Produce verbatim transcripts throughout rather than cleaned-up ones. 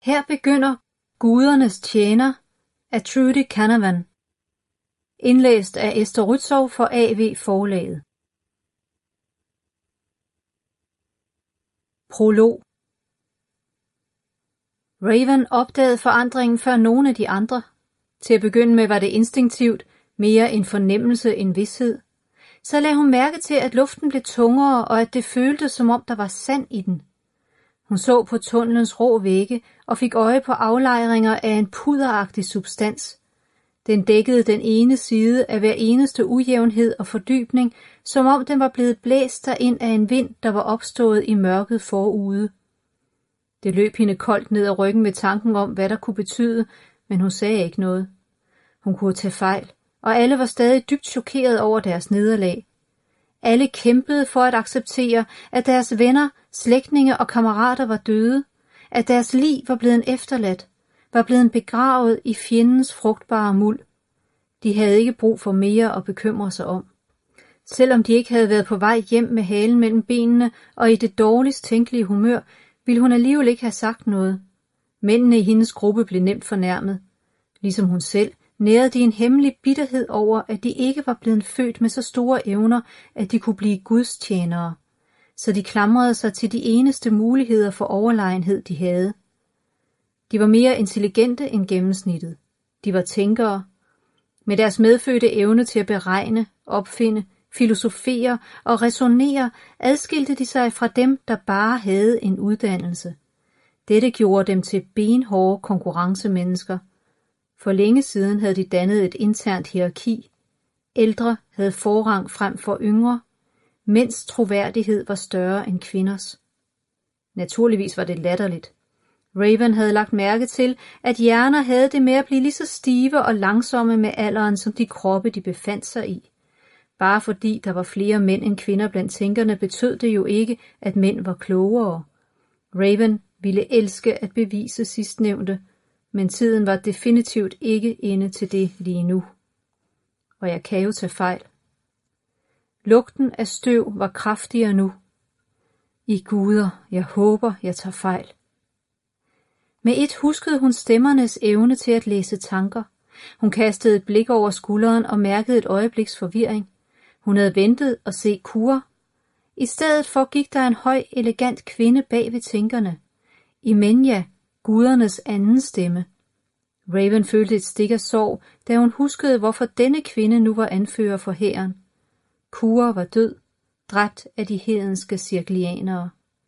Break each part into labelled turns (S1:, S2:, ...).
S1: Her begynder Gudernes tjener af Trudy Canavan. Indlæst af Esther Rützou for A V Forlaget. Prolog. Raven opdagede forandringen før nogen af de andre. Til at begynde med var det instinktivt, mere en fornemmelse end vished. Så lagde hun mærke til, at luften blev tungere, og at det føltes, som om der var sand i den. Hun så på tunnelens rå vægge og fik øje på aflejringer af en puderagtig substans. Den dækkede den ene side af hver eneste ujævnhed og fordybning, som om den var blevet blæst derind af en vind, der var opstået i mørket forude. Det løb hende koldt ned ad ryggen ved tanken om, hvad der kunne betyde, men hun sagde ikke noget. Hun kunne tage fejl, og alle var stadig dybt chokeret over deres nederlag. Alle kæmpede for at acceptere, at deres venner, slægtninge og kammerater var døde, at deres lig var blevet efterladt, var blevet begravet i fjendens frugtbare muld. De havde ikke brug for mere at bekymre sig om. Selvom de ikke havde været på vej hjem med halen mellem benene og i det dårligst tænkelige humør, ville hun alligevel ikke have sagt noget. Mændene i hendes gruppe blev nemt fornærmet. Ligesom hun selv nærede de en hemmelig bitterhed over, at de ikke var blevet født med så store evner, at de kunne blive Guds tjenere. Så de klamrede sig til de eneste muligheder for overlegenhed, de havde. De var mere intelligente end gennemsnittet. De var tænkere. Med deres medfødte evne til at beregne, opfinde, filosofere og ræsonnere, adskilte de sig fra dem, der bare havde en uddannelse. Dette gjorde dem til benhårde konkurrencemennesker. For længe siden havde de dannet et internt hierarki. Ældre havde forrang frem for yngre. Mænds troværdighed var større end kvinders. Naturligvis var det latterligt. Raven havde lagt mærke til, at hjerner havde det med at blive lige så stive og langsomme med alderen, som de kroppe, de befandt sig i. Bare fordi der var flere mænd end kvinder blandt tænkerne, betød det jo ikke, at mænd var klogere. Raven ville elske at bevise sidstnævnte, men tiden var definitivt ikke inde til det lige nu. Og jeg kan jo tage fejl. Lugten af støv var kraftigere nu. I guder, jeg håber, jeg tager fejl. Med et huskede hun stemmernes evne til at læse tanker. Hun kastede et blik over skulderen og mærkede et øjebliks forvirring. Hun havde ventet at se Kur. I stedet for gik der en høj, elegant kvinde bag ved tænkerne. Imenya, gudernes anden stemme. Raven følte et stik af sorg, da hun huskede, hvorfor denne kvinde nu var anfører for hæren. Kur var død, dræbt af de hedenske cirklianere.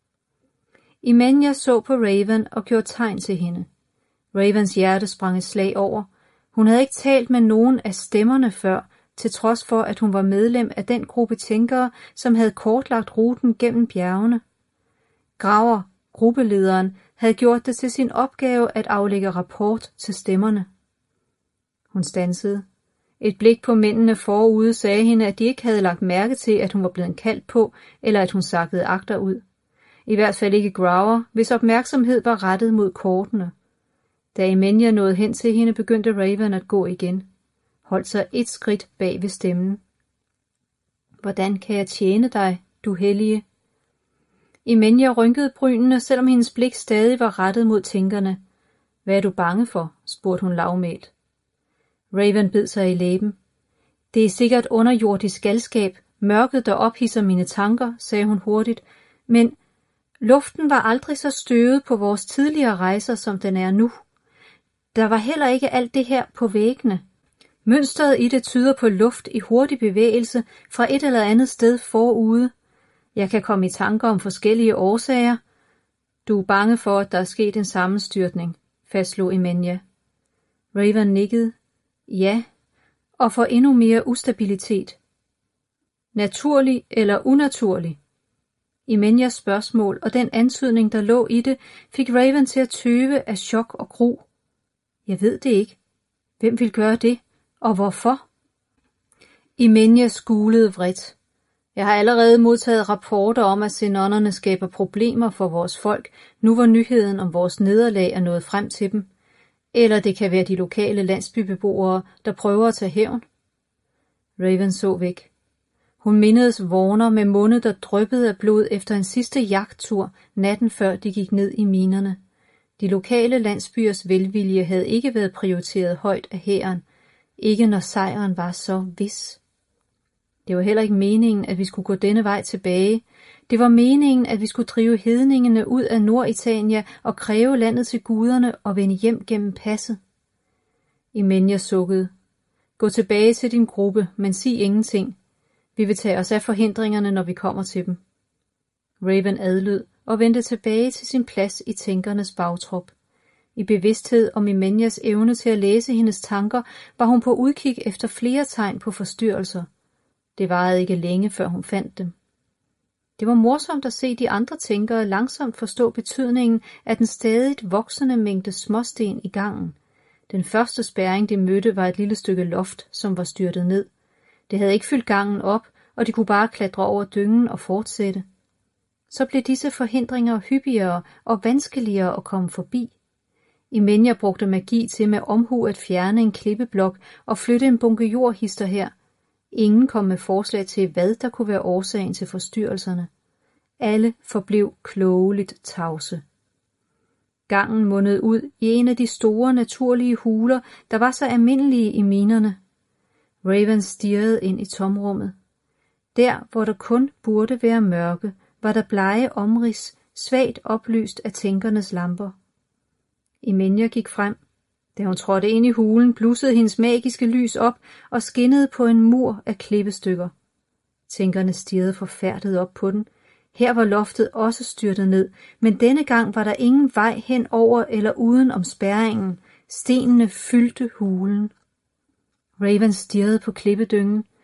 S1: Imenya så på Raven og gjorde tegn til hende. Ravens hjerte sprang et slag over. Hun havde ikke talt med nogen af stemmerne før, til trods for, at hun var medlem af den gruppe tænkere, som havde kortlagt ruten gennem bjergene. Graver, gruppelederen, havde gjort det til sin opgave at aflægge rapport til stemmerne. Hun standsede. Et blik på mændene forude sagde hende, at de ikke havde lagt mærke til, at hun var blevet kaldt på, eller at hun sakkede agter ud. I hvert fald ikke Graver, hvis opmærksomhed var rettet mod kortene. Da Imenya nåede hen til hende, begyndte Raven at gå igen. Holdt sig et skridt bag ved stemmen. Hvordan kan jeg tjene dig, du hellige? Imenya rynkede brynene, selvom hendes blik stadig var rettet mod tænkerne. Hvad er du bange for? Spurgte hun lavmælt. Raven bed sig i læben. Det er sikkert underjordisk galskab, mørket der ophidser mine tanker, sagde hun hurtigt, men luften var aldrig så støvet på vores tidligere rejser, som den er nu. Der var heller ikke alt det her på væggene. Mønstret i det tyder på luft i hurtig bevægelse fra et eller andet sted forude. Jeg kan komme i tanker om forskellige årsager. Du er bange for, at der er sket en sammenstyrtning, fastslog Imenya. Raven nikkede. Ja, og for endnu mere ustabilitet. Naturlig eller unaturlig? Imenyas spørgsmål og den antydning, der lå i det, fik Raven til at tøve af chok og gru. Jeg ved det ikke. Hvem vil gøre det? Og hvorfor? Imenya skulede vredt. Jeg har allerede modtaget rapporter om, at xenonerne skaber problemer for vores folk, nu hvor nyheden om vores nederlag er nået frem til dem. Eller det kan være de lokale landsbybeboere, der prøver at tage hævn. Raven så væk. Hun mindedes Warner med munde, der dryppede af blod efter en sidste jagttur natten før de gik ned i minerne. De lokale landsbyers velvilje havde ikke været prioriteret højt af hæren, ikke når sejren var så vis. Det var heller ikke meningen, at vi skulle gå denne vej tilbage. Det var meningen, at vi skulle drive hedningene ud af Norditalien og kræve landet til guderne og vende hjem gennem passet. Imenja sukkede. Gå tilbage til din gruppe, men sig ingenting. Vi vil tage os af forhindringerne, når vi kommer til dem. Raven adlød og vendte tilbage til sin plads i tænkernes bagtrop. I bevidsthed om Imenjas evne til at læse hendes tanker, var hun på udkig efter flere tegn på forstyrrelser. Det varede ikke længe, før hun fandt dem. Det var morsomt at se de andre tænkere langsomt forstå betydningen af den stadigt voksende mængde småsten i gangen. Den første spærring, de mødte, var et lille stykke loft, som var styrtet ned. Det havde ikke fyldt gangen op, og de kunne bare klatre over dyngen og fortsætte. Så blev disse forhindringer hyppigere og vanskeligere at komme forbi. Imenja brugte magi til med omhu at fjerne en klippeblok og flytte en bunke jord hister her. Ingen kom med forslag til, hvad der kunne være årsagen til forstyrrelserne. Alle forblev klogeligt tavse. Gangen mundede ud i en af de store naturlige huler, der var så almindelige i minerne. Raven stirrede ind i tomrummet. Der, hvor der kun burde være mørke, var der blege omrids, svagt oplyst af tænkernes lamper. Imenja gik frem. Da hun trådte ind i hulen, blussede hendes magiske lys op og skinnede på en mur af klippestykker. Tænkerne stirrede forfærdet op på den. Her var loftet også styrtet ned, men denne gang var der ingen vej hen over eller uden om spærringen. Stenene fyldte hulen. Raven stirrede på klippedyngen.